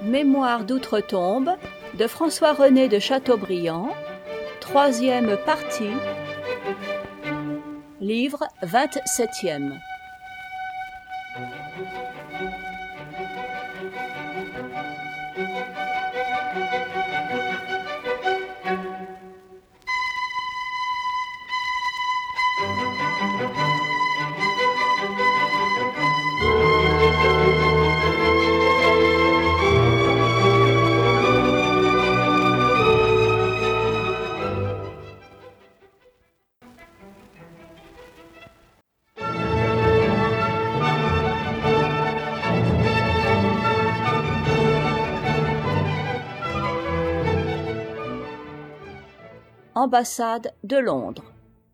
Mémoires d'outre-tombe de François-René de Chateaubriand, 3e partie, livre 27e. Ambassade de Londres.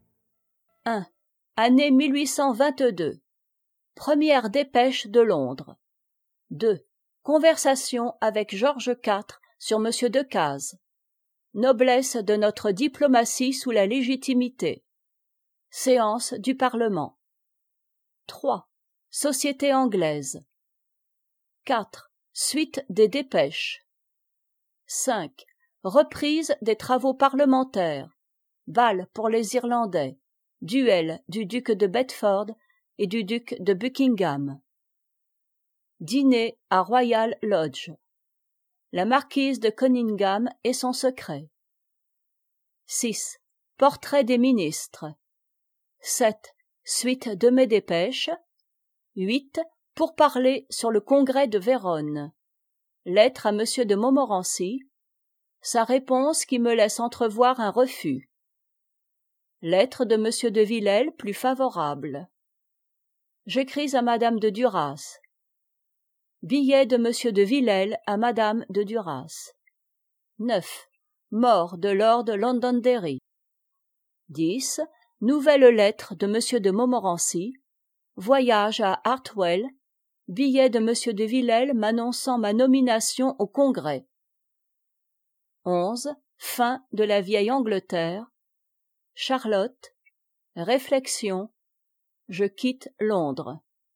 1. Année 1822. Première dépêche de Londres. 2. Conversation avec George IV sur M. Decazes. Noblesse de notre diplomatie sous la légitimité. Séance du Parlement. 3. Société anglaise. 4. Suite des dépêches. 5. Reprise des travaux parlementaires. Bal pour les Irlandais. Duel du duc de Bedford et du duc de Buckingham. Dîner à Royal Lodge. La marquise de Conyngham et son secret. 6. Portrait des ministres. 7. Suite de mes dépêches. 8. Pourparlers sur le congrès de Vérone. Lettre à Monsieur de Montmorency. Sa réponse qui me laisse entrevoir un refus. Lettre de Monsieur de Villèle plus favorable. J'écris à Madame de Duras. Billet de Monsieur de Villèle à Madame de Duras. 9. Mort de Lord Londonderry. 10. Nouvelle lettre de Monsieur de Montmorency. Voyage à Hartwell. Billet de Monsieur de Villèle m'annonçant ma nomination au Congrès. 11. Fin de la vieille Angleterre. Charlotte. Réflexion. Je quitte Londres.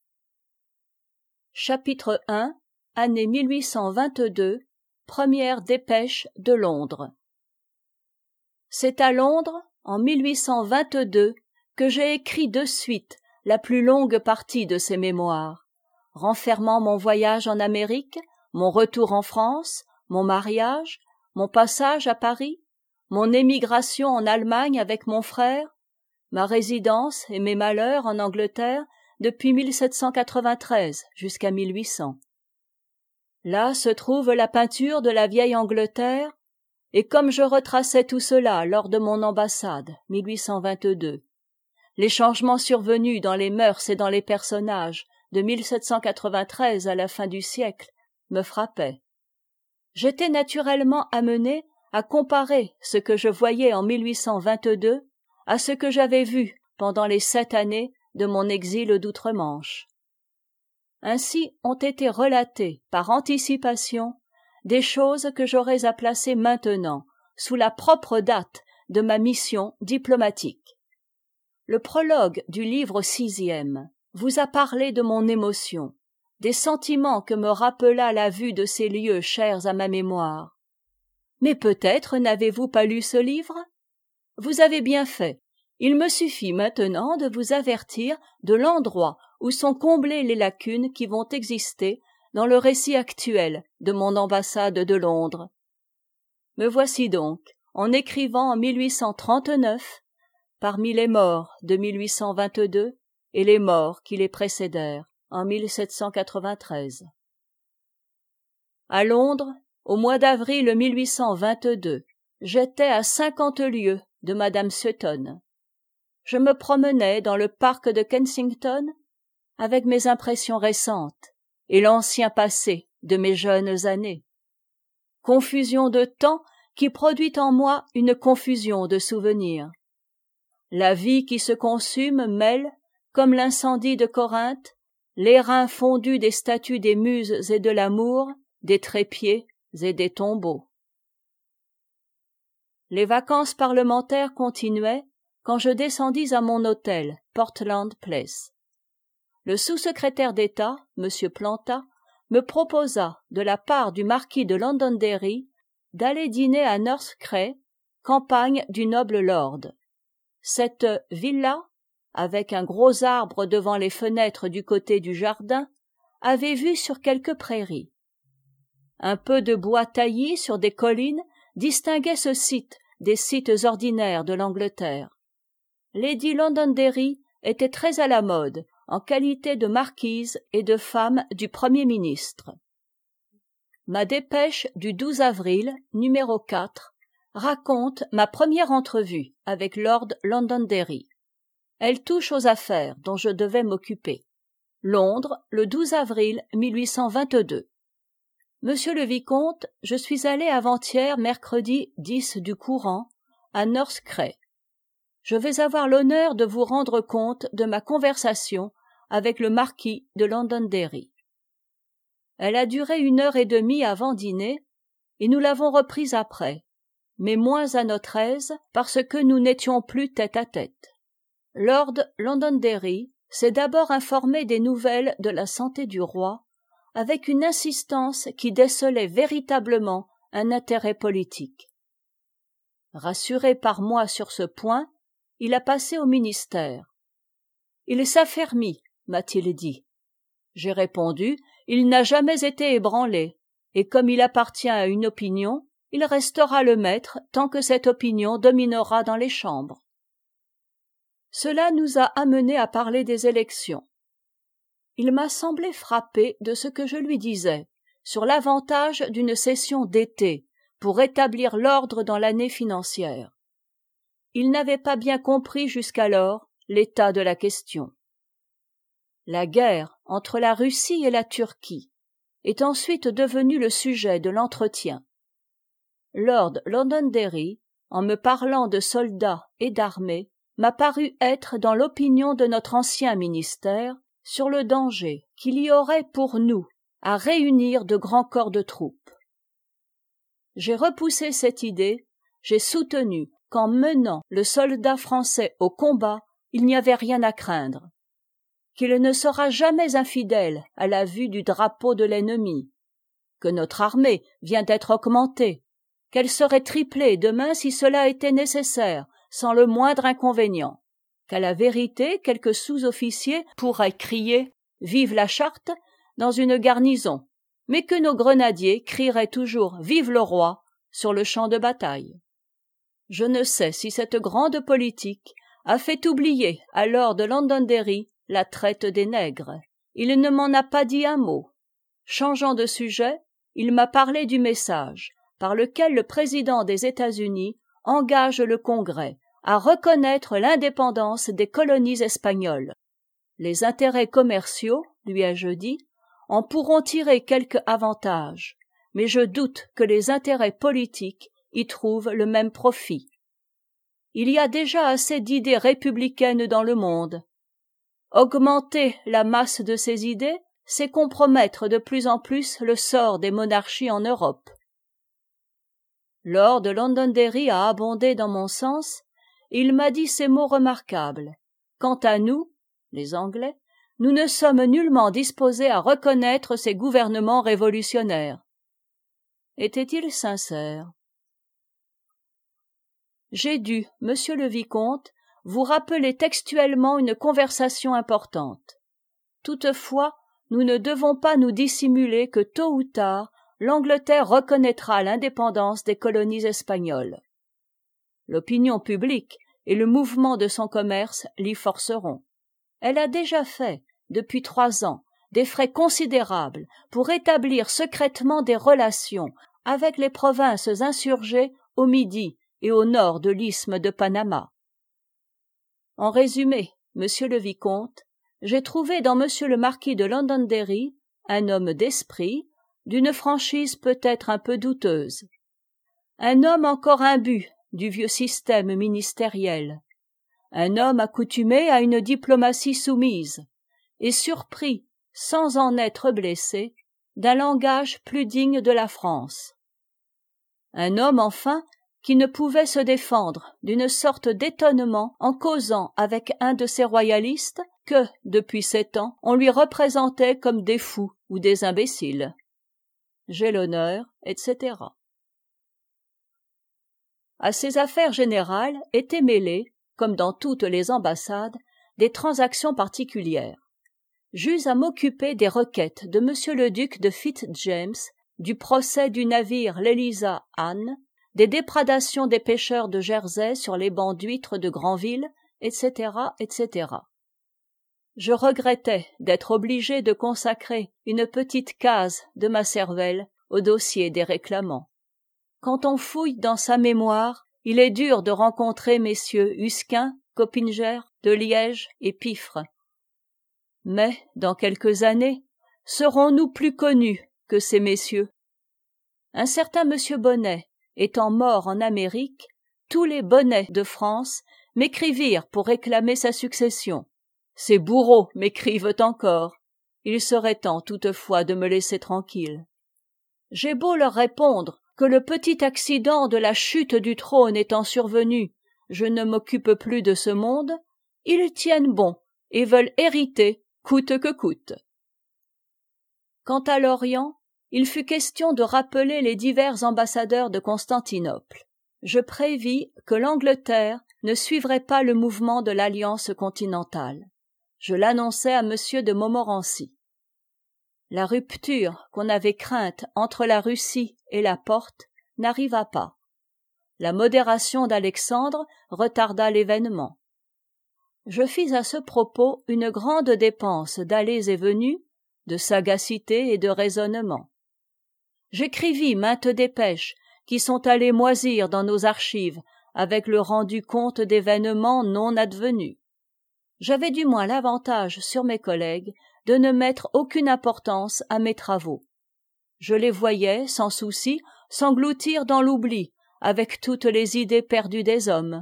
Chapitre 1. Année 1822. Première dépêche de Londres. C'est à Londres, en 1822, que j'ai écrit de suite la plus longue partie de ces mémoires, renfermant mon voyage en Amérique, mon retour en France, mon mariage, mon passage à Paris, mon émigration en Allemagne avec mon frère, ma résidence et mes malheurs en Angleterre depuis 1793 jusqu'à 1800. Là se trouve la peinture de la vieille Angleterre, et comme je retraçais tout cela lors de mon ambassade, 1822, les changements survenus dans les mœurs et dans les personnages de 1793 à la fin du siècle me frappaient. J'étais naturellement amené à comparer ce que je voyais en 1822 à ce que j'avais vu pendant les 7 années de mon exil d'outre-Manche. Ainsi ont été relatées par anticipation des choses que j'aurais à placer maintenant sous la propre date de ma mission diplomatique. Le prologue du livre 6e vous a parlé de mon émotion, des sentiments que me rappela la vue de ces lieux chers à ma mémoire. Mais peut-être n'avez-vous pas lu ce livre ? Vous avez bien fait. Il me suffit maintenant de vous avertir de l'endroit où sont comblées les lacunes qui vont exister dans le récit actuel de mon ambassade de Londres. Me voici donc, en écrivant en 1839, parmi les morts de 1822 et les morts qui les précédèrent en 1793. À Londres, au mois d'avril 1822, j'étais à 50 lieues de Madame Sutton. Je me promenais dans le parc de Kensington avec mes impressions récentes et l'ancien passé de mes jeunes années. Confusion de temps qui produit en moi une confusion de souvenirs. La vie qui se consume mêle, comme l'incendie de Corinthe, l'airain fondu des statues des muses et de l'amour, des trépieds et des tombeaux. Les vacances parlementaires continuaient quand je descendis à mon hôtel, Portland Place. Le sous-secrétaire d'État, M. Planta, me proposa, de la part du marquis de Londonderry, d'aller dîner à North Cray, campagne du noble lord. Cette villa, avec un gros arbre devant les fenêtres du côté du jardin, avait vue sur quelques prairies. Un peu de bois taillis sur des collines distinguait ce site des sites ordinaires de l'Angleterre. Lady Londonderry était très à la mode en qualité de marquise et de femme du Premier ministre. Ma dépêche du 12 avril, numéro 4, raconte ma première entrevue avec Lord Londonderry. Elle touche aux affaires dont je devais m'occuper. Londres, le 12 avril 1822. Monsieur le vicomte, je suis allé avant-hier mercredi 10 du courant à North Cray. Je vais avoir l'honneur de vous rendre compte de ma conversation avec le marquis de Londonderry. Elle a duré 1 heure et demie avant dîner, et nous l'avons reprise après, mais moins à notre aise parce que nous n'étions plus tête à tête. Lord Londonderry s'est d'abord informé des nouvelles de la santé du roi, avec une insistance qui décelait véritablement un intérêt politique. Rassuré par moi sur ce point, il a passé au ministère. Il s'affermit, m'a-t-il dit. J'ai répondu, il n'a jamais été ébranlé, et comme il appartient à une opinion, il restera le maître tant que cette opinion dominera dans les chambres. Cela nous a amenés à parler des élections. Il m'a semblé frappé de ce que je lui disais sur l'avantage d'une session d'été pour rétablir l'ordre dans l'année financière. Il n'avait pas bien compris jusqu'alors l'état de la question. La guerre entre la Russie et la Turquie est ensuite devenue le sujet de l'entretien. Lord Londonderry, en me parlant de soldats et d'armées, m'a paru être dans l'opinion de notre ancien ministère sur le danger qu'il y aurait pour nous à réunir de grands corps de troupes. J'ai repoussé cette idée, j'ai soutenu qu'en menant le soldat français au combat, il n'y avait rien à craindre, qu'il ne sera jamais infidèle à la vue du drapeau de l'ennemi, que notre armée vient d'être augmentée, qu'elle serait triplée demain si cela était nécessaire, sans le moindre inconvénient, qu'à la vérité quelques sous-officiers pourraient crier « Vive la charte !» dans une garnison, mais que nos grenadiers crieraient toujours « Vive le roi !» sur le champ de bataille. Je ne sais si cette grande politique a fait oublier à Lord Londonderry la traite des nègres. Il ne m'en a pas dit un mot. Changeant de sujet, il m'a parlé du message par lequel le président des États-Unis engage le Congrès à reconnaître l'indépendance des colonies espagnoles. Les intérêts commerciaux, lui ai-je dit, en pourront tirer quelque avantage, mais je doute que les intérêts politiques y trouvent le même profit. Il y a déjà assez d'idées républicaines dans le monde. Augmenter la masse de ces idées, c'est compromettre de plus en plus le sort des monarchies en Europe. Lord Londonderry a abondé dans mon sens, et il m'a dit ces mots remarquables. Quant à nous, les Anglais, nous ne sommes nullement disposés à reconnaître ces gouvernements révolutionnaires. Était-il sincère? J'ai dû, monsieur le vicomte, vous rappeler textuellement une conversation importante. Toutefois, nous ne devons pas nous dissimuler que tôt ou tard, l'Angleterre reconnaîtra l'indépendance des colonies espagnoles. L'opinion publique et le mouvement de son commerce l'y forceront. Elle a déjà fait, depuis 3 ans, des frais considérables pour établir secrètement des relations avec les provinces insurgées au midi et au nord de l'isthme de Panama. En résumé, monsieur le vicomte, j'ai trouvé dans monsieur le marquis de Londonderry un homme d'esprit, d'une franchise peut-être un peu douteuse, un homme encore imbu du vieux système ministériel, un homme accoutumé à une diplomatie soumise, et surpris, sans en être blessé, d'un langage plus digne de la France. Un homme, enfin, qui ne pouvait se défendre d'une sorte d'étonnement en causant avec un de ces royalistes que, depuis 7 ans, on lui représentait comme des fous ou des imbéciles. J'ai l'honneur, etc. À ces affaires générales étaient mêlées, comme dans toutes les ambassades, des transactions particulières. J'eus à m'occuper des requêtes de M. le duc de Fitz-James, du procès du navire l'Elisa Anne, des déprédations des pêcheurs de Jersey sur les bancs d'huîtres de Granville, etc., etc. Je regrettais d'être obligé de consacrer une petite case de ma cervelle au dossier des réclamants. Quand on fouille dans sa mémoire, il est dur de rencontrer messieurs Husquin, Coppinger, de Liège et Piffre. Mais, dans quelques années, serons-nous plus connus que ces messieurs? Un certain monsieur Bonnet étant mort en Amérique, tous les Bonnets de France m'écrivirent pour réclamer sa succession. Ces bourreaux m'écrivent encore. Il serait temps toutefois de me laisser tranquille. J'ai beau leur répondre que le petit accident de la chute du trône étant survenu, je ne m'occupe plus de ce monde, ils tiennent bon et veulent hériter coûte que coûte. Quant à l'Orient, il fut question de rappeler les divers ambassadeurs de Constantinople. Je prévis que l'Angleterre ne suivrait pas le mouvement de l'Alliance continentale. Je l'annonçai à M. de Montmorency. La rupture qu'on avait crainte entre la Russie et la Porte n'arriva pas. La modération d'Alexandre retarda l'événement. Je fis à ce propos une grande dépense d'allées et venues, de sagacité et de raisonnement. J'écrivis maintes dépêches qui sont allées moisir dans nos archives avec le rendu compte d'événements non advenus. J'avais du moins l'avantage sur mes collègues de ne mettre aucune importance à mes travaux. Je les voyais, sans souci, s'engloutir dans l'oubli, avec toutes les idées perdues des hommes.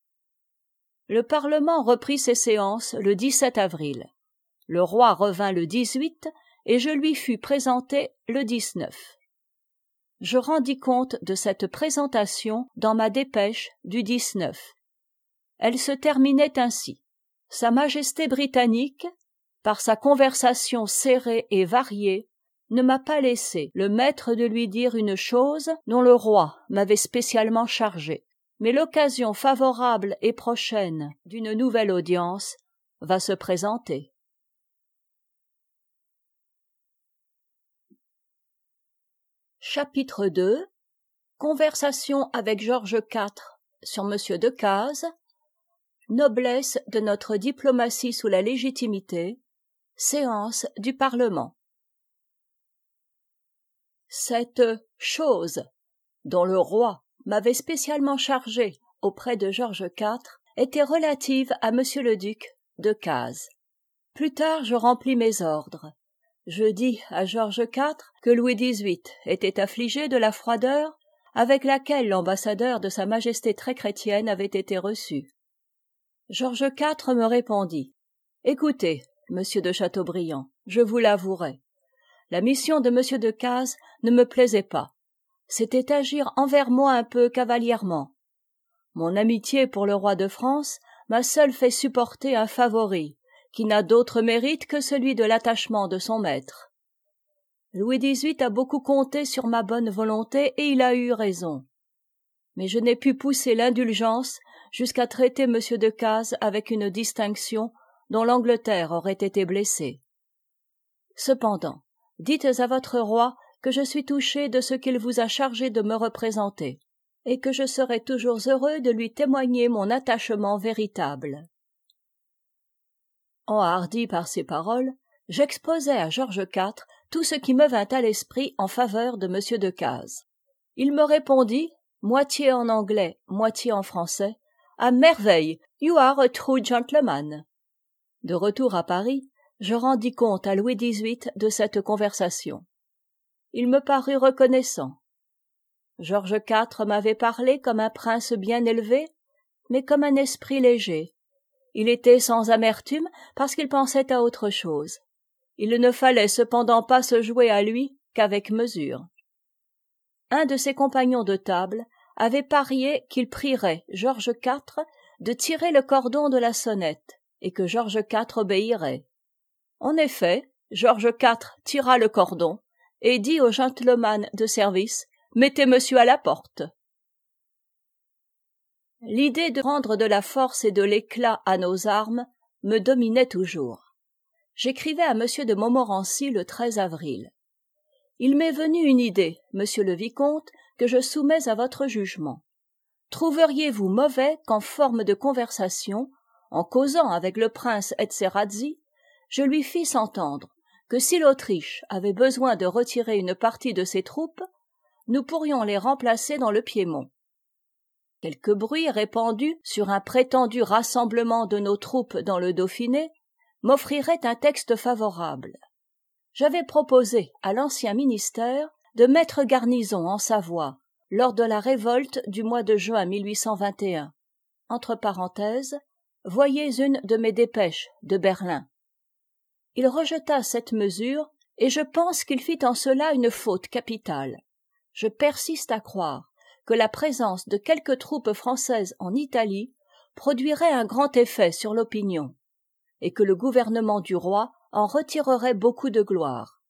Le Parlement reprit ses séances le 17 avril. Le roi revint le 18 et je lui fus présenté le 19. Je rendis compte de cette présentation dans ma dépêche du 19. Elle se terminait ainsi. Sa Majesté britannique, par sa conversation serrée et variée, ne m'a pas laissé le maître de lui dire une chose dont le roi m'avait spécialement chargé. Mais l'occasion favorable et prochaine d'une nouvelle audience va se présenter. Chapitre 2. Conversation avec Georges IV sur M. Decazes. Noblesse de notre diplomatie sous la légitimité. Séance du Parlement. Cette chose dont le roi m'avait spécialement chargé auprès de Georges IV était relative à M. le duc de Decazes. Plus tard, je remplis mes ordres. Je dis à Georges IV que Louis XVIII était affligé de la froideur avec laquelle l'ambassadeur de Sa Majesté très chrétienne avait été reçu. Georges IV me répondit « Écoutez, monsieur de Chateaubriand, je vous l'avouerai. La mission de M. Decazes ne me plaisait pas. C'était agir envers moi un peu cavalièrement. Mon amitié pour le roi de France m'a seul fait supporter un favori, qui n'a d'autre mérite que celui de l'attachement de son maître. Louis XVIII a beaucoup compté sur ma bonne volonté et il a eu raison. Mais je n'ai pu pousser l'indulgence jusqu'à traiter M. Decazes avec une distinction dont l'Angleterre aurait été blessée. Cependant, dites à votre roi que je suis touché de ce qu'il vous a chargé de me représenter, et que je serai toujours heureux de lui témoigner mon attachement véritable. » Enhardi par ces paroles, j'exposai à Georges IV tout ce qui me vint à l'esprit en faveur de M. Decazes. Il me répondit, moitié en anglais, moitié en français, « À merveille, you are a true gentleman. » De retour à Paris, je rendis compte à Louis XVIII de cette conversation. Il me parut reconnaissant. Georges IV m'avait parlé comme un prince bien élevé, mais comme un esprit léger. Il était sans amertume parce qu'il pensait à autre chose. Il ne fallait cependant pas se jouer à lui qu'avec mesure. Un de ses compagnons de table avait parié qu'il prierait Georges IV de tirer le cordon de la sonnette, et que Georges IV obéirait. En effet, Georges IV tira le cordon et dit au gentleman de service « Mettez monsieur à la porte ». L'idée de rendre de la force et de l'éclat à nos armes me dominait toujours. J'écrivais à monsieur de Montmorency le 13 avril. Il m'est venu une idée, monsieur le vicomte, que je soumets à votre jugement. Trouveriez-vous mauvais qu'en forme de conversation, en causant avec le prince Esterhazy, je lui fisse entendre que si l'Autriche avait besoin de retirer une partie de ses troupes, nous pourrions les remplacer dans le Piémont. Quelques bruits répandus sur un prétendu rassemblement de nos troupes dans le Dauphiné m'offriraient un texte favorable. J'avais proposé à l'ancien ministère de mettre garnison en Savoie lors de la révolte du mois de juin 1821. Entre parenthèses, voyez une de mes dépêches de Berlin. Il rejeta cette mesure et je pense qu'il fit en cela une faute capitale. Je persiste à croire que la présence de quelques troupes françaises en Italie produirait un grand effet sur l'opinion et que le gouvernement du roi en retirerait beaucoup de gloire.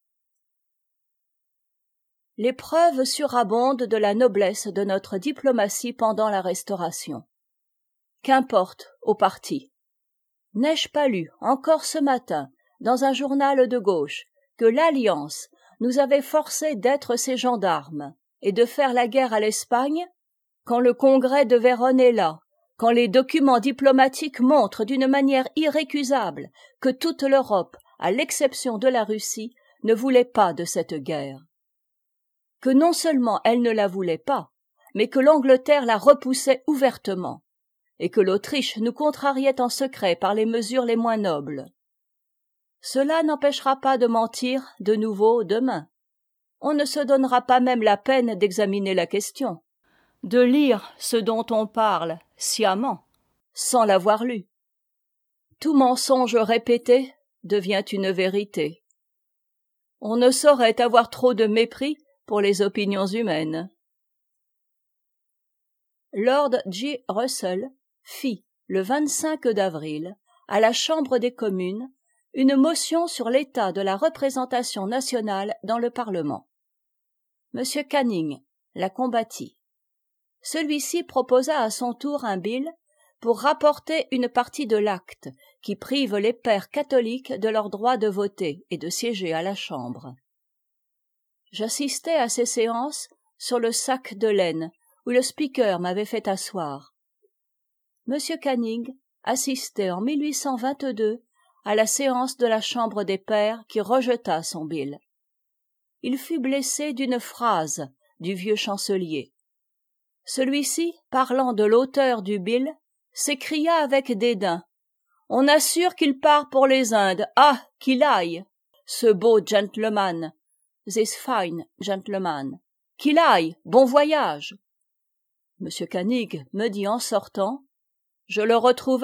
Les preuves surabondent de la noblesse de notre diplomatie pendant la Restauration. Qu'importe au parti. N'ai-je pas lu encore ce matin dans un journal de gauche que l'Alliance nous avait forcés d'être ses gendarmes et de faire la guerre à l'Espagne, quand le congrès de Vérone est là, quand les documents diplomatiques montrent d'une manière irrécusable que toute l'Europe, à l'exception de la Russie, ne voulait pas de cette guerre. Que non seulement elle ne la voulait pas, mais que l'Angleterre la repoussait ouvertement, et que l'Autriche nous contrariait en secret par les mesures les moins nobles. Cela n'empêchera pas de mentir de nouveau demain. On ne se donnera pas même la peine d'examiner la question, de lire ce dont on parle sciemment, sans l'avoir lu. Tout mensonge répété devient une vérité. On ne saurait avoir trop de mépris pour les opinions humaines. Lord J. Russell fit, le 25 d'avril, à la Chambre des communes, une motion sur l'état de la représentation nationale dans le Parlement. M. Canning la combattit. Celui-ci proposa à son tour un bill pour rapporter une partie de l'acte qui prive les pères catholiques de leur droit de voter et de siéger à la Chambre. J'assistais à ces séances sur le sac de laine où le speaker m'avait fait asseoir. M. Canning assistait en 1822 à la séance de la Chambre des pairs qui rejeta son bill. Il fut blessé d'une phrase du vieux chancelier. Celui-ci, parlant de l'auteur du bill, s'écria avec dédain. « On assure qu'il part pour les Indes. Ah, qu'il aille, ce beau gentleman, this fine gentleman. Qu'il aille, bon voyage. » M. Canning me dit en sortant, « Je le retrouverai. »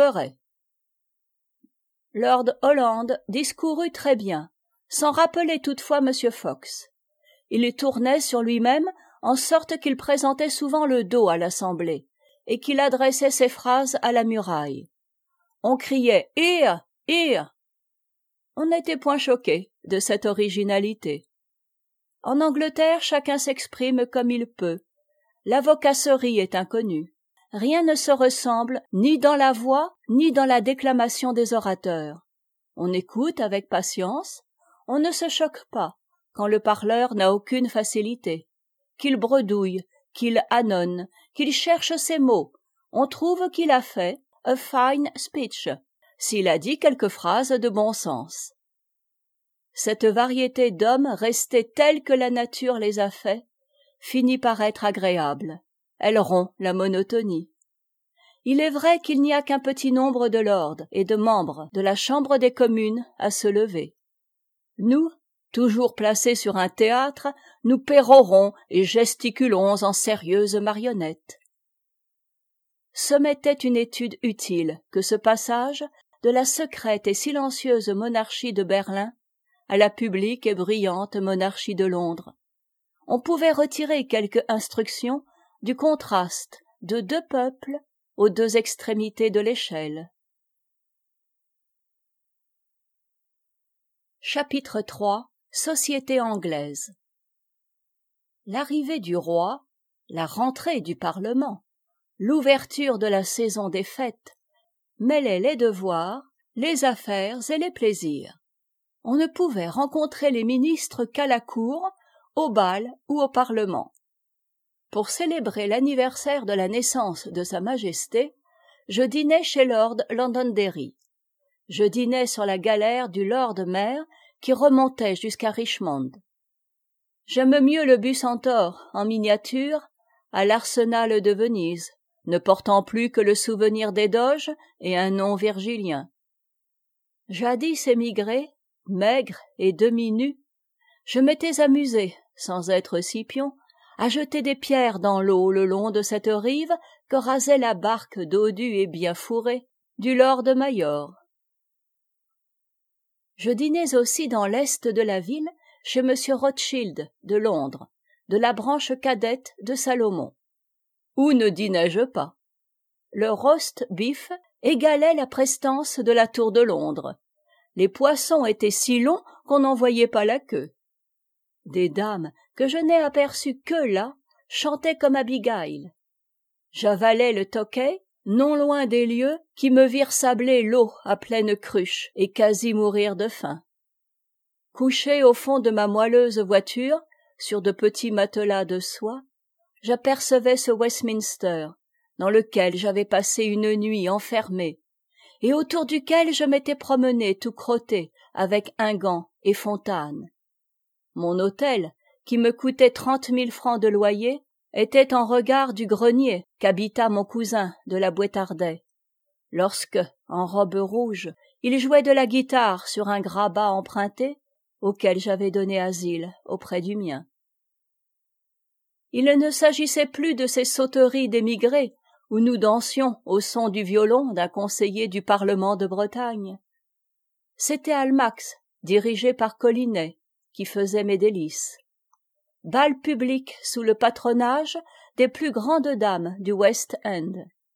Lord Holland discourut très bien, sans rappeler toutefois M. Fox. Il tournait sur lui-même en sorte qu'il présentait souvent le dos à l'Assemblée et qu'il adressait ses phrases à la muraille. On criait « Here! Here !» On n'était point choqué de cette originalité. En Angleterre, chacun s'exprime comme il peut. L'avocasserie est inconnue. Rien ne se ressemble ni dans la voix ni dans la déclamation des orateurs. On écoute avec patience, on ne se choque pas quand le parleur n'a aucune facilité, qu'il bredouille, qu'il ânonne, qu'il cherche ses mots. On trouve qu'il a fait « a fine speech » s'il a dit quelques phrases de bon sens. Cette variété d'hommes restés tels que la nature les a faits finit par être agréable. Elle rompt la monotonie. Il est vrai qu'il n'y a qu'un petit nombre de lords et de membres de la Chambre des communes à se lever. Nous, toujours placés sur un théâtre, nous pérorons et gesticulons en sérieuses marionnettes. Ce m'était une étude utile que ce passage de la secrète et silencieuse monarchie de Berlin à la publique et brillante monarchie de Londres. On pouvait retirer quelque instruction du contraste de deux peuples aux deux extrémités de l'échelle. Chapitre 3. Société anglaise. L'arrivée du roi, la rentrée du Parlement, l'ouverture de la saison des fêtes mêlaient les devoirs, les affaires et les plaisirs. On ne pouvait rencontrer les ministres qu'à la cour, au bal ou au Parlement. Pour célébrer l'anniversaire de la naissance de Sa Majesté, je dînais chez Lord Londonderry. Je dînais sur la galère du Lord Mayor qui remontait jusqu'à Richmond. J'aime mieux le Bucentaure en miniature à l'Arsenal de Venise, ne portant plus que le souvenir des doges et un nom virgilien. Jadis émigré, maigre et demi-nu, je m'étais amusé, sans être Scipion, à jeter des pierres dans l'eau le long de cette rive que rasait la barque dodue et bien fourrée du Lord Mayor. Je dînais aussi dans l'est de la ville chez M. Rothschild de Londres, de la branche cadette de Salomon. Où ne dînais-je pas? Le roast beef égalait la prestance de la tour de Londres. Les poissons étaient si longs qu'on n'en voyait pas la queue. Des dames que je n'ai aperçues que là chantaient comme Abigail. J'avalais le Tokay, non loin des lieux qui me virent sabler l'eau à pleine cruche et quasi mourir de faim. Couché au fond de ma moelleuse voiture, sur de petits matelas de soie, j'apercevais ce Westminster, dans lequel j'avais passé une nuit enfermé, et autour duquel je m'étais promené tout crotté avec Ingan et Fontane. Mon hôtel, qui me coûtait 30 000 francs de loyer, était en regard du grenier qu'habita mon cousin de la Bouétardais, lorsque, en robe rouge, il jouait de la guitare sur un grabat emprunté auquel j'avais donné asile auprès du mien. Il ne s'agissait plus de ces sauteries d'émigrés où nous dansions au son du violon d'un conseiller du Parlement de Bretagne. C'était Almax, dirigé par Collinet, qui faisait mes délices. Bal public sous le patronage des plus grandes dames du West End.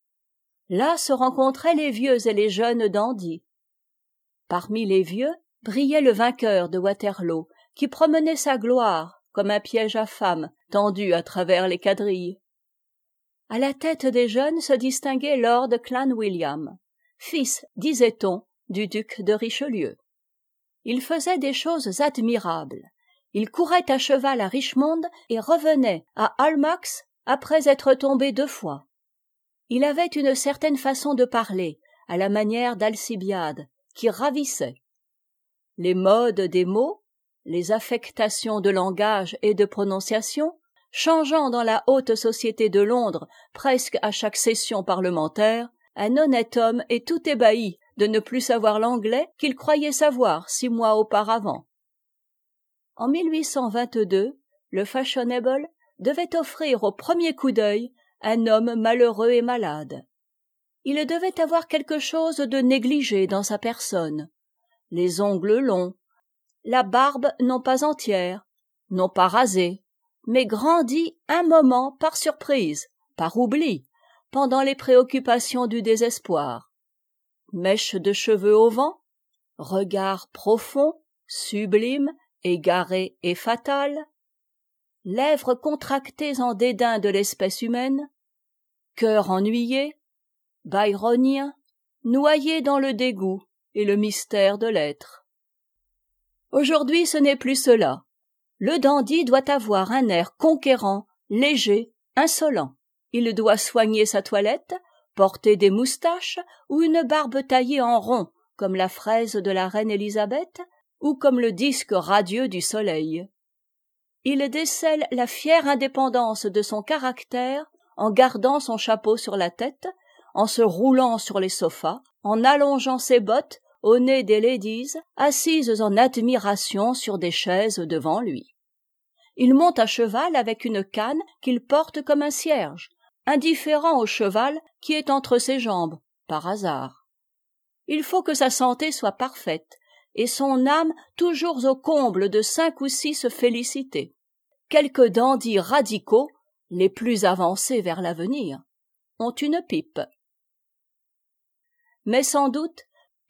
Là se rencontraient les vieux et les jeunes dandys. Parmi les vieux brillait le vainqueur de Waterloo, qui promenait sa gloire comme un piège à femmes tendu à travers les quadrilles. À la tête des jeunes se distinguait Lord Clanwilliam, fils, disait-on, du duc de Richelieu. Il faisait des choses admirables. Il courait à cheval à Richmond et revenait à Almax après être tombé 2 fois. Il avait une certaine façon de parler, à la manière d'Alcibiade, qui ravissait. Les modes des mots, les affectations de langage et de prononciation, changeant dans la haute société de Londres presque à chaque session parlementaire, un honnête homme est tout ébahi de ne plus savoir l'anglais qu'il croyait savoir 6 mois auparavant. En 1822, le fashionable devait offrir au premier coup d'œil un homme malheureux et malade. Il devait avoir quelque chose de négligé dans sa personne, les ongles longs, la barbe non pas entière, non pas rasée, mais grandie un moment par surprise, par oubli, pendant les préoccupations du désespoir. Mèches de cheveux au vent, regard profond, sublime, égaré et fatal, lèvres contractées en dédain de l'espèce humaine, cœur ennuyé, byronien, noyé dans le dégoût et le mystère de l'être. Aujourd'hui, ce n'est plus cela. Le dandy doit avoir un air conquérant, léger, insolent. Il doit soigner sa toilette, porter des moustaches ou une barbe taillée en rond, comme la fraise de la reine Élisabeth, ou comme le disque radieux du soleil. Il décèle la fière indépendance de son caractère en gardant son chapeau sur la tête, en se roulant sur les sofas, en allongeant ses bottes au nez des ladies assises en admiration sur des chaises devant lui. Il monte à cheval avec une canne qu'il porte comme un cierge, indifférent au cheval qui est entre ses jambes, par hasard. Il faut que sa santé soit parfaite, et son âme toujours au comble de 5 ou 6 félicités. Quelques dandys radicaux, les plus avancés vers l'avenir, ont une pipe. Mais sans doute,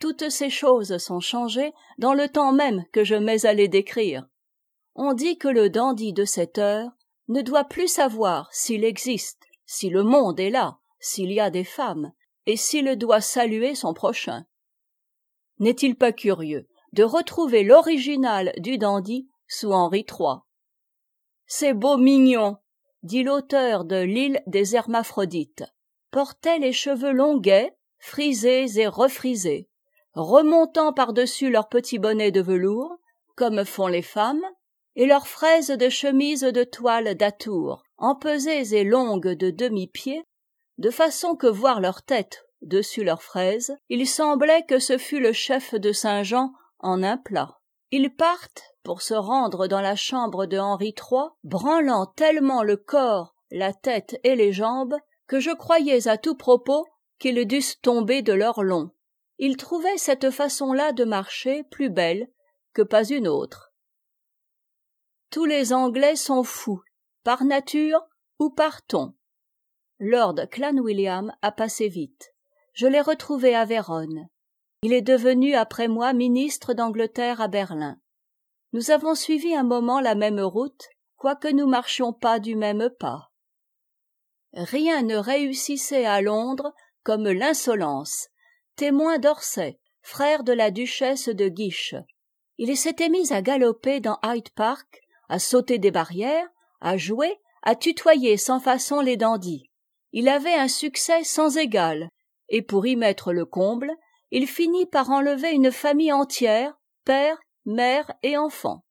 toutes ces choses sont changées dans le temps même que je mets à les décrire. On dit que le dandy de cette heure ne doit plus savoir s'il existe, si le monde est là, s'il y a des femmes, et s'il doit saluer son prochain. N'est-il pas curieux de retrouver l'original du dandy sous Henri III? Ces beaux mignons, dit l'auteur de L'île des Hermaphrodites, portaient les cheveux longuets, frisés et refrisés, remontant par-dessus leurs petits bonnets de velours, comme font les femmes, et leurs fraises de chemise de toile d'atour, empesées et longues de demi-pied, de façon que voir leur tête dessus leurs fraises, il semblait que ce fût le chef de Saint-Jean en un plat. Ils partent pour se rendre dans la chambre de Henri III, branlant tellement le corps, la tête et les jambes, que je croyais à tout propos qu'ils dussent tomber de leur long. Ils trouvaient cette façon-là de marcher plus belle que pas une autre. Tous les Anglais sont fous, par nature ou par ton. Lord Clanwilliam a passé vite. Je l'ai retrouvé à Vérone. Il est devenu après moi ministre d'Angleterre à Berlin. Nous avons suivi un moment la même route, quoique nous marchions pas du même pas. Rien ne réussissait à Londres comme l'insolence. Témoin d'Orsay, frère de la duchesse de Guiche. Il s'était mis à galoper dans Hyde Park, à sauter des barrières, à jouer, à tutoyer sans façon les dandys. Il avait un succès sans égal, et pour y mettre le comble, il finit par enlever une famille entière, père, mère et enfants.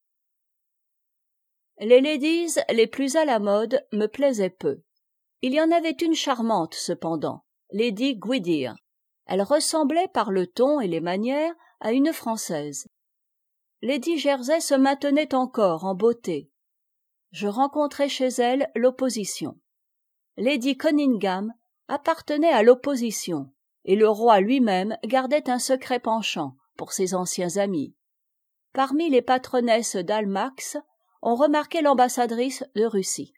Les ladies les plus à la mode me plaisaient peu. Il y en avait une charmante cependant, Lady Gwydir. Elle ressemblait par le ton et les manières à une Française. Lady Jersey se maintenait encore en beauté. Je rencontrai chez elle l'opposition. Lady Conyngham appartenait à l'opposition, et le roi lui-même gardait un secret penchant pour ses anciens amis. Parmi les patronesses d'Almax, on remarquait l'ambassadrice de Russie.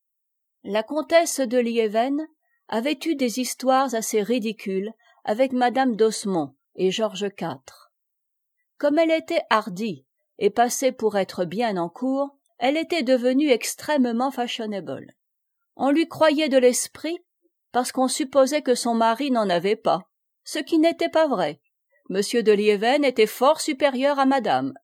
La comtesse de Lieven avait eu des histoires assez ridicules avec madame d'Osmond et George IV. Comme elle était hardie et passait pour être bien en cour, elle était devenue extrêmement fashionable. On lui croyait de l'esprit parce qu'on supposait que son mari n'en avait pas, ce qui n'était pas vrai. Monsieur de Lieven était fort supérieur à madame.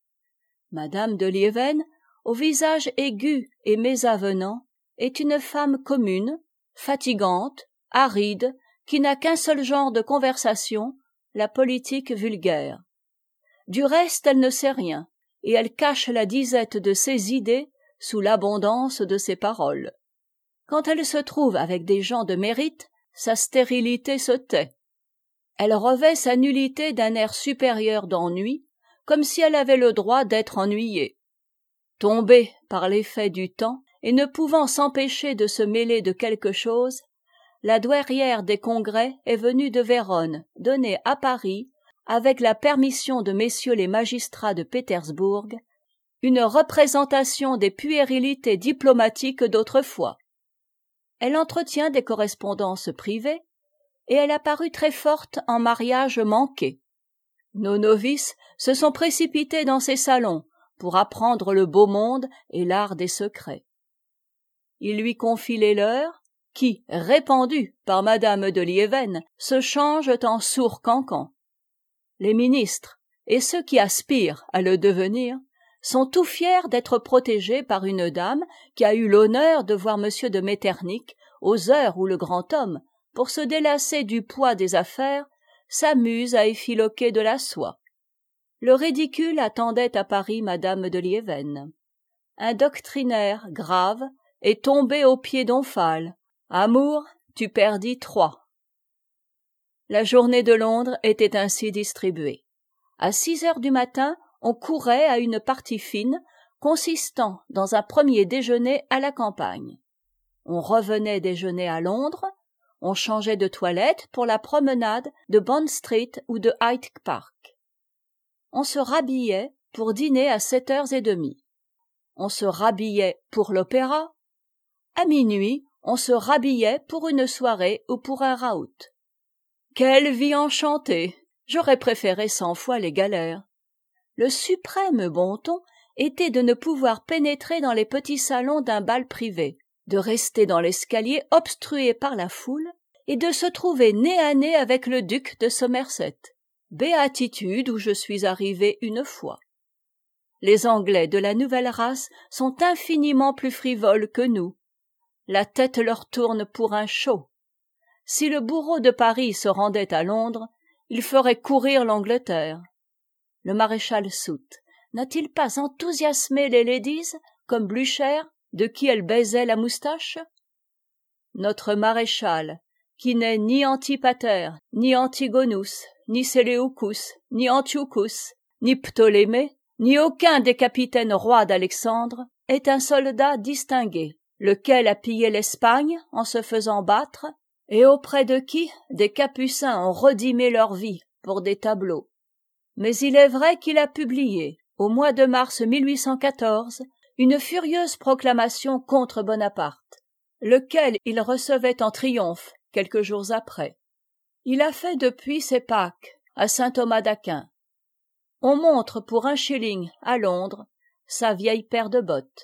Madame de Lieven, au visage aigu et mésavenant, est une femme commune, fatigante, aride, qui n'a qu'un seul genre de conversation, la politique vulgaire. Du reste, elle ne sait rien, et elle cache la disette de ses idées sous l'abondance de ses paroles. Quand elle se trouve avec des gens de mérite, sa stérilité se tait. Elle revêt sa nullité d'un air supérieur d'ennui, comme si elle avait le droit d'être ennuyée. Tombée par l'effet du temps, et ne pouvant s'empêcher de se mêler de quelque chose, la douairière des congrès est venue de Vérone donner à Paris, avec la permission de messieurs les magistrats de Pétersbourg, une représentation des puérilités diplomatiques d'autrefois. Elle entretient des correspondances privées, et elle a paru très forte en mariage manqué. Nos novices se sont précipités dans ses salons pour apprendre le beau monde et l'art des secrets. Il lui confie les leurs, qui, répandus par madame de Lieven, se changent en sourds cancans. Les ministres, et ceux qui aspirent à le devenir, sont tout fiers d'être protégés par une dame qui a eu l'honneur de voir m. de Metternich aux heures où le grand homme, pour se délasser du poids des affaires, s'amuse à effiloquer de la soie. Le ridicule attendait à Paris madame de Lieven. Un doctrinaire grave est tombé aux pieds d'Omphale. Amour, tu perdis 3. La journée de Londres était ainsi distribuée. À 6 heures du matin, on courait à une partie fine, consistant dans un premier déjeuner à la campagne. On revenait déjeuner à Londres, on changeait de toilette pour la promenade de Bond Street ou de Hyde Park. On se rhabillait pour dîner à 7h30. On se rhabillait pour l'opéra. À minuit, on se rhabillait pour une soirée ou pour un raout. Quelle vie enchantée! j'aurais préféré 100 fois les galères. Le suprême bon ton était de ne pouvoir pénétrer dans les petits salons d'un bal privé, de rester dans l'escalier obstrué par la foule, et de se trouver nez à nez avec le duc de Somerset. Béatitude où je suis arrivé une fois. Les Anglais de la nouvelle race sont infiniment plus frivoles que nous. La tête leur tourne pour un sot. Si le bourreau de Paris se rendait à Londres, il ferait courir l'Angleterre. Le maréchal Soult n'a-t-il pas enthousiasmé les ladies, comme Blücher, de qui elle baisait la moustache? Notre maréchal, qui n'est ni Antipater, ni Antigonus, ni Séleucus, ni Antiochus, ni Ptolémée, ni aucun des capitaines rois d'Alexandre, est un soldat distingué, lequel a pillé l'Espagne en se faisant battre, et auprès de qui des capucins ont redimé leur vie pour des tableaux. Mais il est vrai qu'il a publié, au mois de mars 1814, une furieuse proclamation contre Bonaparte, lequel il recevait en triomphe quelques jours après. Il a fait depuis ses Pâques à saint Thomas d'Aquin. On montre pour 1 shilling à Londres sa vieille paire de bottes.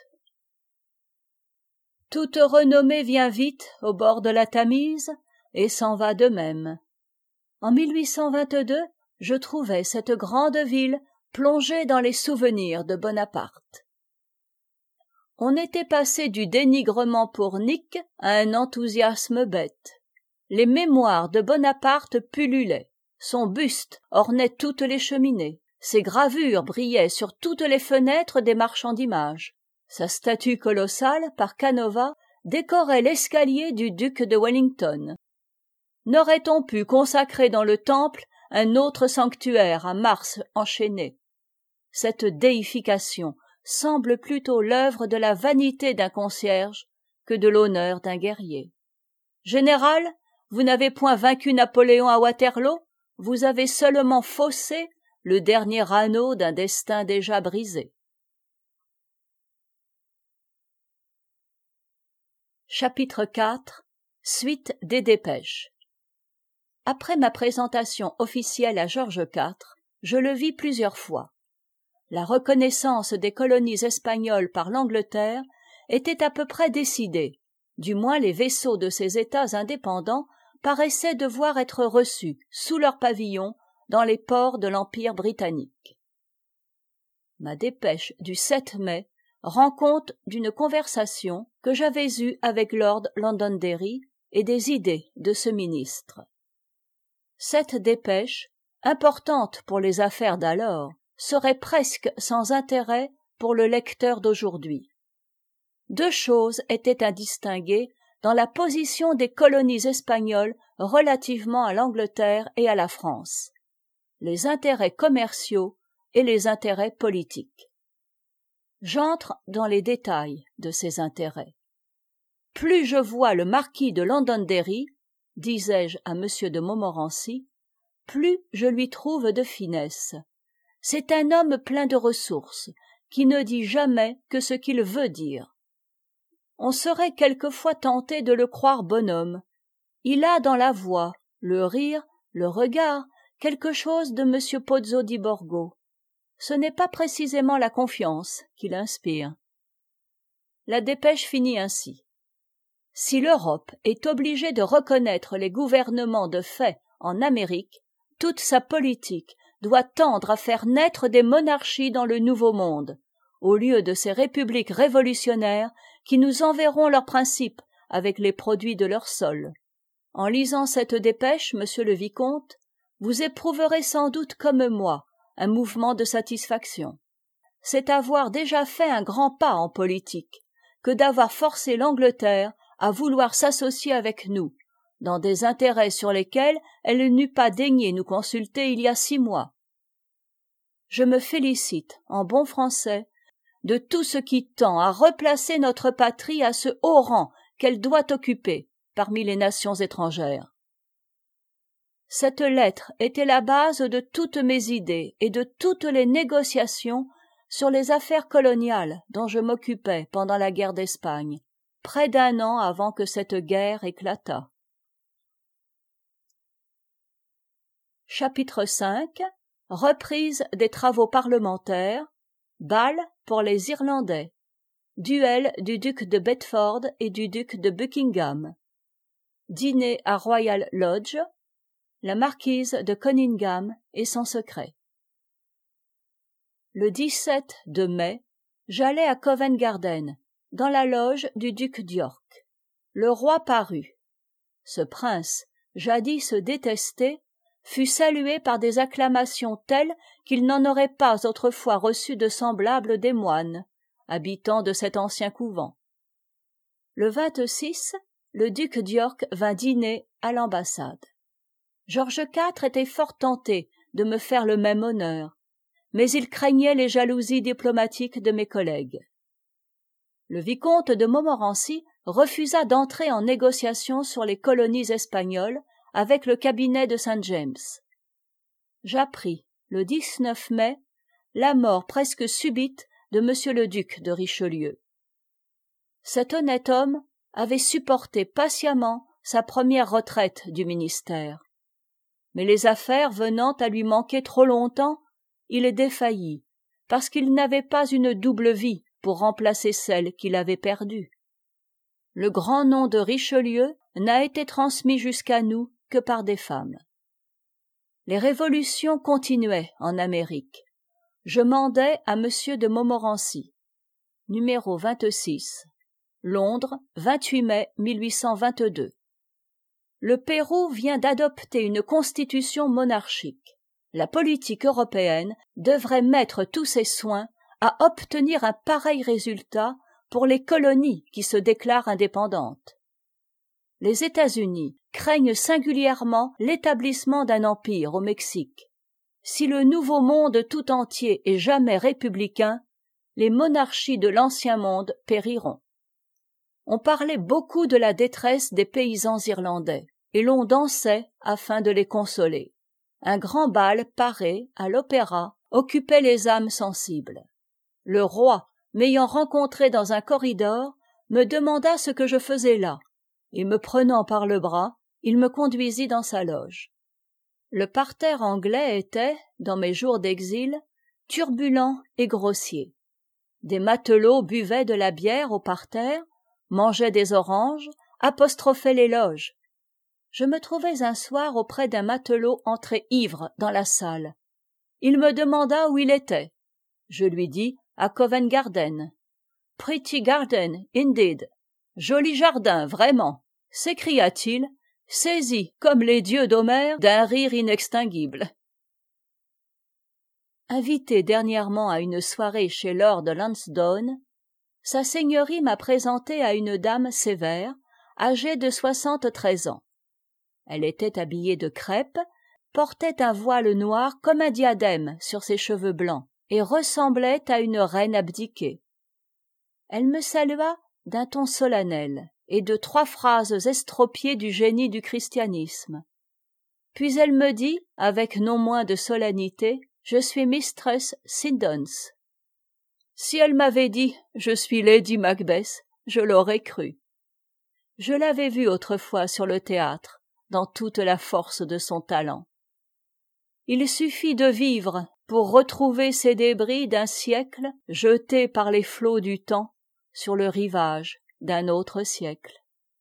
Toute renommée vient vite au bord de la Tamise et s'en va de même. En 1822, je trouvais cette grande ville plongée dans les souvenirs de Bonaparte. On était passé du dénigrement pour Nick à un enthousiasme bête. Les mémoires de Bonaparte pullulaient, son buste ornait toutes les cheminées, ses gravures brillaient sur toutes les fenêtres des marchands d'images. Sa statue colossale, par Canova, décorait l'escalier du duc de Wellington. N'aurait-on pu consacrer dans le temple un autre sanctuaire à Mars enchaîné? Cette déification semble plutôt l'œuvre de la vanité d'un concierge que de l'honneur d'un guerrier. Général, vous n'avez point vaincu Napoléon à Waterloo, vous avez seulement faussé le dernier anneau d'un destin déjà brisé. Chapitre 4. Suite des dépêches. Après ma présentation officielle à George IV, je le vis plusieurs fois. La reconnaissance des colonies espagnoles par l'Angleterre était à peu près décidée, du moins les vaisseaux de ces États indépendants paraissaient devoir être reçus sous leur pavillon dans les ports de l'Empire britannique. Ma dépêche du 7 mai rend compte d'une conversation que j'avais eue avec Lord Londonderry et des idées de ce ministre. Cette dépêche, importante pour les affaires d'alors, serait presque sans intérêt pour le lecteur d'aujourd'hui. 2 choses étaient à distinguer dans la position des colonies espagnoles relativement à l'Angleterre et à la France: les intérêts commerciaux et les intérêts politiques. J'entre dans les détails de ces intérêts. Plus je vois le marquis de Londonderry, disais-je à M. de Montmorency, plus je lui trouve de finesse. C'est un homme plein de ressources, qui ne dit jamais que ce qu'il veut dire. On serait quelquefois tenté de le croire bonhomme. Il a dans la voix, le rire, le regard, quelque chose de M. Pozzo di Borgo. Ce n'est pas précisément la confiance qu'il inspire. La dépêche finit ainsi. Si l'Europe est obligée de reconnaître les gouvernements de fait en Amérique, toute sa politique doit tendre à faire naître des monarchies dans le Nouveau Monde, au lieu de ces républiques révolutionnaires qui nous enverront leurs principes avec les produits de leur sol. En lisant cette dépêche, monsieur le vicomte, vous éprouverez sans doute comme moi un mouvement de satisfaction. C'est avoir déjà fait un grand pas en politique que d'avoir forcé l'Angleterre à vouloir s'associer avec nous, dans des intérêts sur lesquels elle n'eût pas daigné nous consulter il y a 6 mois. Je me félicite, en bon français, de tout ce qui tend à replacer notre patrie à ce haut rang qu'elle doit occuper parmi les nations étrangères. Cette lettre était la base de toutes mes idées et de toutes les négociations sur les affaires coloniales dont je m'occupais pendant la guerre d'Espagne, près d'1 an avant que cette guerre éclatât. Chapitre V. Reprise des travaux parlementaires. Bal pour les Irlandais. Duel du duc de Bedford et du duc de Buckingham. Dîner à Royal Lodge. La marquise de Conyngham et son secret. Le 17 de mai, j'allai à Covent Garden, dans la loge du duc d'York. Le roi parut. Ce prince, jadis détesté, fut salué par des acclamations telles qu'il n'en aurait pas autrefois reçu de semblables des moines, habitants de cet ancien couvent. Le 26, le duc d'York vint dîner à l'ambassade. George IV était fort tenté de me faire le même honneur, mais il craignait les jalousies diplomatiques de mes collègues. Le vicomte de Montmorency refusa d'entrer en négociation sur les colonies espagnoles avec le cabinet de Saint-James. J'appris, le 19 mai, la mort presque subite de M. le duc de Richelieu. Cet honnête homme avait supporté patiemment sa première retraite du ministère. Mais les affaires venant à lui manquer trop longtemps, il défaillit, parce qu'il n'avait pas une double vie pour remplacer celle qu'il avait perdue. Le grand nom de Richelieu n'a été transmis jusqu'à nous que par des femmes. Les révolutions continuaient en Amérique. Je mandai à M. de Montmorency. Numéro 26. Londres, 28 mai 1822. Le Pérou vient d'adopter une constitution monarchique. La politique européenne devrait mettre tous ses soins à obtenir un pareil résultat pour les colonies qui se déclarent indépendantes. Les États-Unis craignent singulièrement l'établissement d'un empire au Mexique. Si le Nouveau Monde tout entier est jamais républicain, les monarchies de l'Ancien Monde périront. On parlait beaucoup de la détresse des paysans irlandais, et l'on dansait afin de les consoler. Un grand bal paré à l'opéra occupait les âmes sensibles. Le roi, m'ayant rencontré dans un corridor, me demanda ce que je faisais là, et me prenant par le bras, il me conduisit dans sa loge. Le parterre anglais était, dans mes jours d'exil, turbulent et grossier. Des matelots buvaient de la bière au parterre, mangeaient des oranges, apostrophaient les loges. Je me trouvais un soir auprès d'un matelot entré ivre dans la salle. Il me demanda où il était. Je lui dis à Covent Garden. « Pretty garden, indeed. Joli jardin, vraiment !» s'écria-t-il, saisi, comme les dieux d'Homère, d'un rire inextinguible. Invité dernièrement à une soirée chez Lord Lansdowne, sa seigneurie m'a présenté à une dame sévère, âgée de 73 ans. Elle était habillée de crêpe, portait un voile noir comme un diadème sur ses cheveux blancs, et ressemblait à une reine abdiquée. Elle me salua d'un ton solennel, et de 3 phrases estropiées du génie du christianisme. Puis elle me dit, avec non moins de solennité, « Je suis Mistress Siddons ». Si elle m'avait dit « Je suis Lady Macbeth », je l'aurais cru. Je l'avais vue autrefois sur le théâtre, dans toute la force de son talent. Il suffit de vivre pour retrouver ces débris d'un siècle jetés par les flots du temps sur le rivage d'un autre siècle.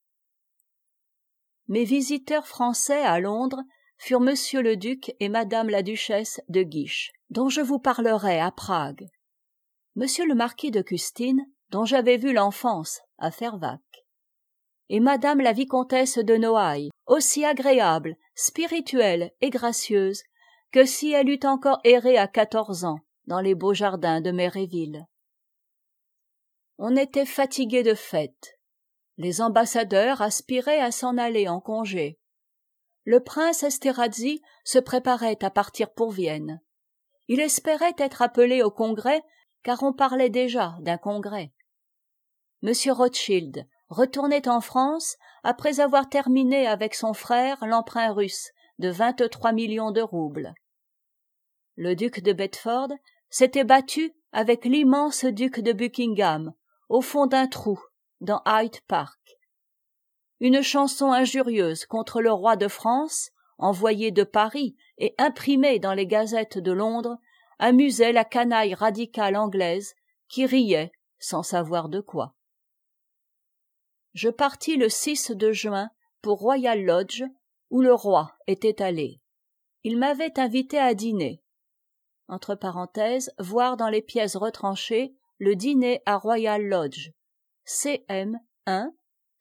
Mes visiteurs français à Londres furent Monsieur le Duc et Madame la Duchesse de Guiche, dont je vous parlerai à Prague. Monsieur le Marquis de Custine, dont j'avais vu l'enfance à Fervaques, et Madame la Vicomtesse de Noailles, aussi agréable, spirituelle et gracieuse que si elle eût encore erré à 14 ans dans les beaux jardins de Méréville. On était fatigué de fête. Les ambassadeurs aspiraient à s'en aller en congé. Le prince Esterhazy se préparait à partir pour Vienne. Il espérait être appelé au congrès, car on parlait déjà d'un congrès. M. Rothschild retournait en France après avoir terminé avec son frère l'emprunt russe de 23 millions de roubles. Le duc de Bedford s'était battu avec l'immense duc de Buckingham au fond d'un trou dans Hyde Park. Une chanson injurieuse contre le roi de France, envoyés de Paris et imprimés dans les gazettes de Londres, amusaient la canaille radicale anglaise qui riait sans savoir de quoi. Je partis le 6 de juin pour Royal Lodge, où le roi était allé. Il m'avait invité à dîner. Entre parenthèses, voir dans les pièces retranchées le dîner à Royal Lodge, CM 1,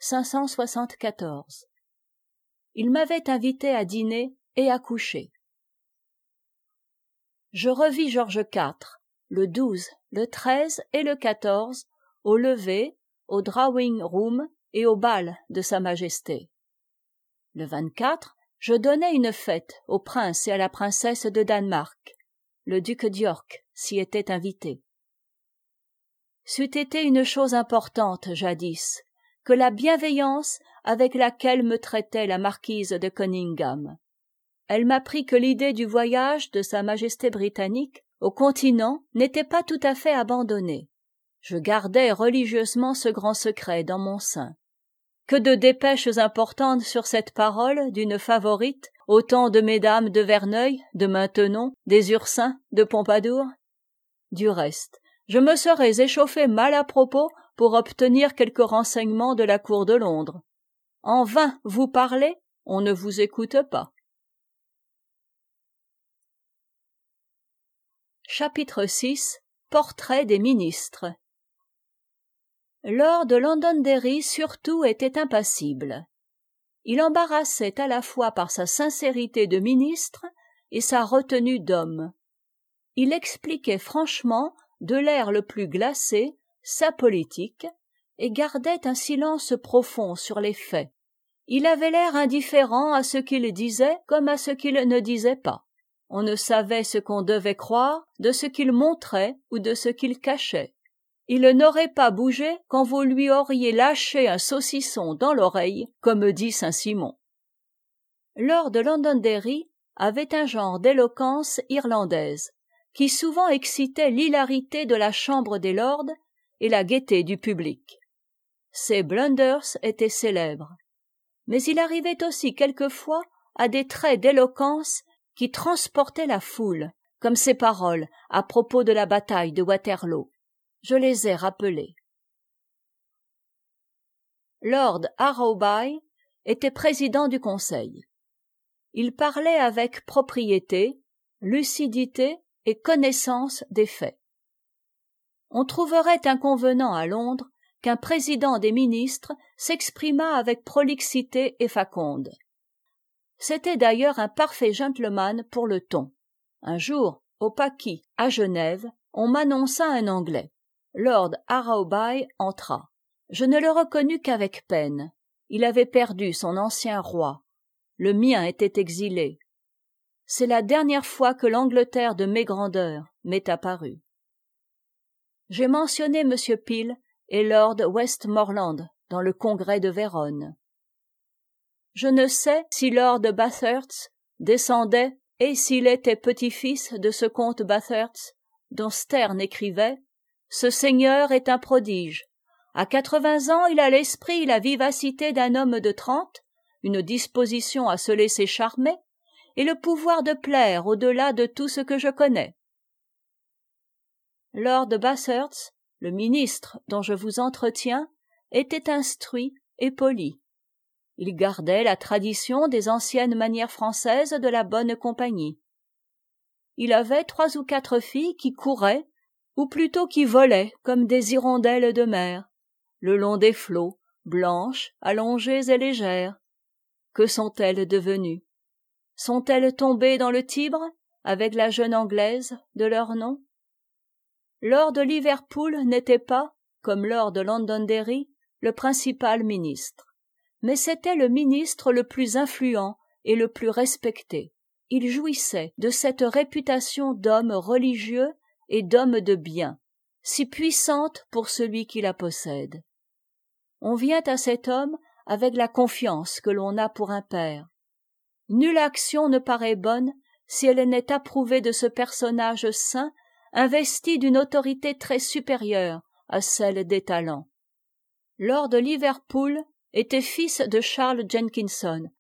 574. Il m'avait invité à dîner et à coucher. Je revis George IV, le 12, le 13 et le 14, au lever, au drawing-room et au bal de Sa Majesté. Le 24, je donnai une fête au prince et à la princesse de Danemark. Le duc d'York s'y était invité. C'eût été une chose importante, jadis, que la bienveillance avec laquelle me traitait la marquise de Conyngham. Elle m'apprit que l'idée du voyage de Sa Majesté britannique au continent n'était pas tout à fait abandonnée. Je gardais religieusement ce grand secret dans mon sein. Que de dépêches importantes sur cette parole d'une favorite, autant de mesdames de Verneuil, de Maintenon, des Ursins, de Pompadour. Du reste, je me serais échauffé mal à propos pour obtenir quelques renseignements de la cour de Londres. En vain vous parlez, on ne vous écoute pas. Chapitre 6. Portrait des ministres. Lord Londonderry surtout était impassible. Il embarrassait à la fois par sa sincérité de ministre et sa retenue d'homme. Il expliquait franchement, de l'air le plus glacé, sa politique, et gardait un silence profond sur les faits. Il avait l'air indifférent à ce qu'il disait comme à ce qu'il ne disait pas. On ne savait ce qu'on devait croire de ce qu'il montrait ou de ce qu'il cachait. Il n'aurait pas bougé quand vous lui auriez lâché un saucisson dans l'oreille, comme dit Saint-Simon. Lord Londonderry avait un genre d'éloquence irlandaise, qui souvent excitait l'hilarité de la Chambre des Lords et la gaieté du public. Ses blunders étaient célèbres, mais il arrivait aussi quelquefois à des traits d'éloquence qui transportaient la foule, comme ses paroles à propos de la bataille de Waterloo. Je les ai rappelés. Lord Harrowby était président du Conseil. Il parlait avec propriété, lucidité et connaissance des faits. On trouverait inconvenant à Londres qu'un président des ministres s'exprimât avec prolixité et faconde. C'était d'ailleurs un parfait gentleman pour le ton. Un jour, au Paquis, à Genève, on m'annonça un Anglais. Lord Harrowby entra. Je ne le reconnus qu'avec peine. Il avait perdu son ancien roi. Le mien était exilé. C'est la dernière fois que l'Angleterre de mes grandeurs m'est apparue. J'ai mentionné M. Peel et Lord Westmoreland dans le congrès de Vérone. Je ne sais si Lord Bathurst descendait et s'il était petit-fils de ce comte Bathurst dont Sterne écrivait « Ce seigneur est un prodige. À 80 ans, il a l'esprit et la vivacité d'un homme de 30, une disposition à se laisser charmer, et le pouvoir de plaire au-delà de tout ce que je connais. » Lord Bathurst, le ministre dont je vous entretiens, était instruit et poli. Il gardait la tradition des anciennes manières françaises de la bonne compagnie. Il avait 3 ou 4 filles qui couraient, ou plutôt qui volaient comme des hirondelles de mer, le long des flots, blanches, allongées et légères. Que sont-elles devenues? Sont-elles tombées dans le Tibre, avec la jeune Anglaise de leur nom? Lord Liverpool n'était pas, comme Lord Londonderry, le principal ministre, mais c'était le ministre le plus influent et le plus respecté. Il jouissait de cette réputation d'homme religieux et d'homme de bien, si puissante pour celui qui la possède. On vient à cet homme avec la confiance que l'on a pour un père. Nulle action ne paraît bonne si elle n'est approuvée de ce personnage saint, investi d'une autorité très supérieure à celle des talents. Lord Liverpool était fils de Charles Jenkinson,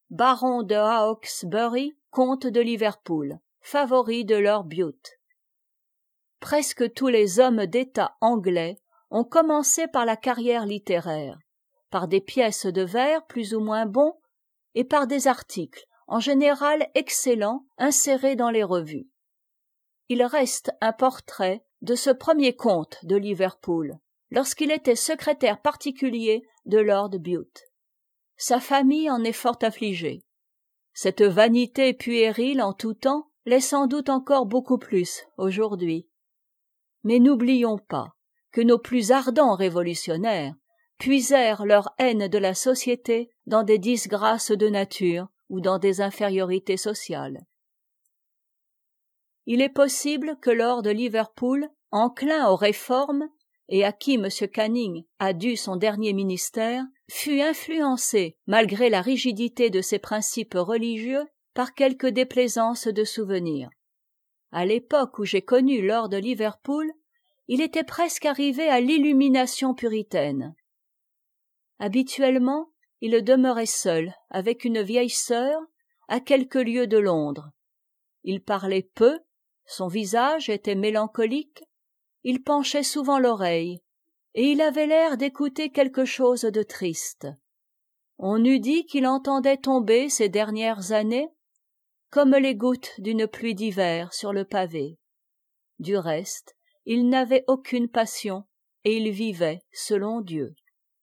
baron de Hawkesbury, comte de Liverpool, favori de Lord Bute. Presque tous les hommes d'État anglais ont commencé par la carrière littéraire, par des pièces de vers plus ou moins bons, et par des articles, en général excellents, insérés dans les revues. Il reste un portrait de ce premier comte de Liverpool, lorsqu'il était secrétaire particulier de Lord Bute. Sa famille en est fort affligée. Cette vanité puérile en tout temps l'est sans doute encore beaucoup plus aujourd'hui. Mais n'oublions pas que nos plus ardents révolutionnaires puisèrent leur haine de la société dans des disgrâces de nature ou dans des infériorités sociales. Il est possible que lord de Liverpool, enclin aux réformes, et à qui M. Canning a dû son dernier ministère, fut influencé, malgré la rigidité de ses principes religieux, par quelques déplaisances de souvenirs. À l'époque où j'ai connu lord de Liverpool, il était presque arrivé à l'illumination puritaine. Habituellement, il demeurait seul, avec une vieille sœur, à quelques lieues de Londres. Il parlait peu, son visage était mélancolique, il penchait souvent l'oreille, et il avait l'air d'écouter quelque chose de triste. On eût dit qu'il entendait tomber ces dernières années comme les gouttes d'une pluie d'hiver sur le pavé. Du reste, il n'avait aucune passion, et il vivait selon Dieu.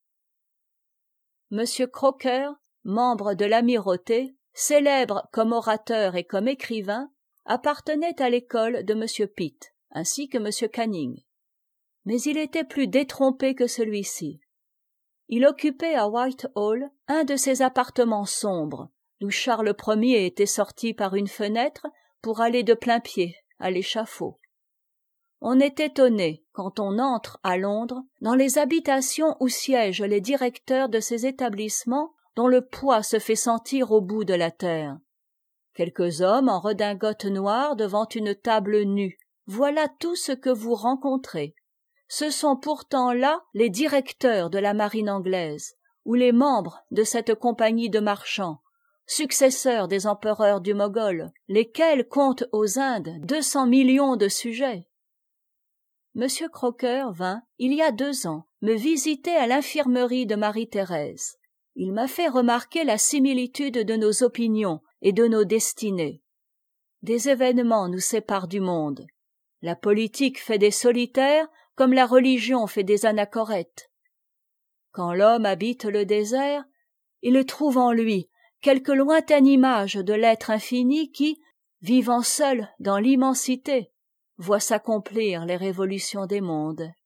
M. Croker, membre de l'Amirauté, célèbre comme orateur et comme écrivain, appartenait à l'école de M. Pitt, ainsi que M. Canning. Mais il était plus détrompé que celui-ci. Il occupait à Whitehall un de ces appartements sombres, d'où Charles Ier était sorti par une fenêtre pour aller de plain-pied à l'échafaud. On est étonné, quand on entre à Londres, dans les habitations où siègent les directeurs de ces établissements dont le poids se fait sentir au bout de la terre. Quelques hommes en redingote noire devant une table nue, voilà tout ce que vous rencontrez. Ce sont pourtant là les directeurs de la marine anglaise, ou les membres de cette compagnie de marchands, successeurs des empereurs du Mogol, lesquels comptent aux Indes 200 millions de sujets. M. Croker vint, il y a 2 ans, me visiter à l'infirmerie de Marie-Thérèse. Il m'a fait remarquer la similitude de nos opinions et de nos destinées. Des événements nous séparent du monde. La politique fait des solitaires comme la religion fait des anachorètes. Quand l'homme habite le désert, il trouve en lui quelque lointaine image de l'être infini qui, vivant seul dans l'immensité, voit s'accomplir les révolutions des mondes.